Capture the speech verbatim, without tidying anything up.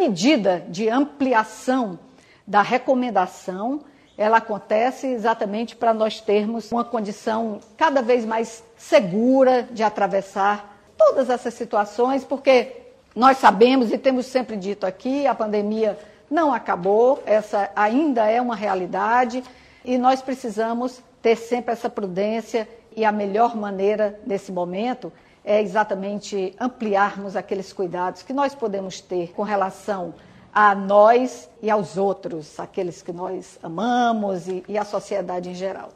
medida de ampliação da recomendação, ela acontece exatamente para nós termos uma condição cada vez mais segura de atravessar todas essas situações, porque nós sabemos e temos sempre dito aqui, a pandemia não acabou, essa ainda é uma realidade e nós precisamos ter sempre essa prudência e a melhor maneira nesse momento é exatamente ampliarmos aqueles cuidados que nós podemos ter com relação a nós e aos outros, aqueles que nós amamos e, e a sociedade em geral.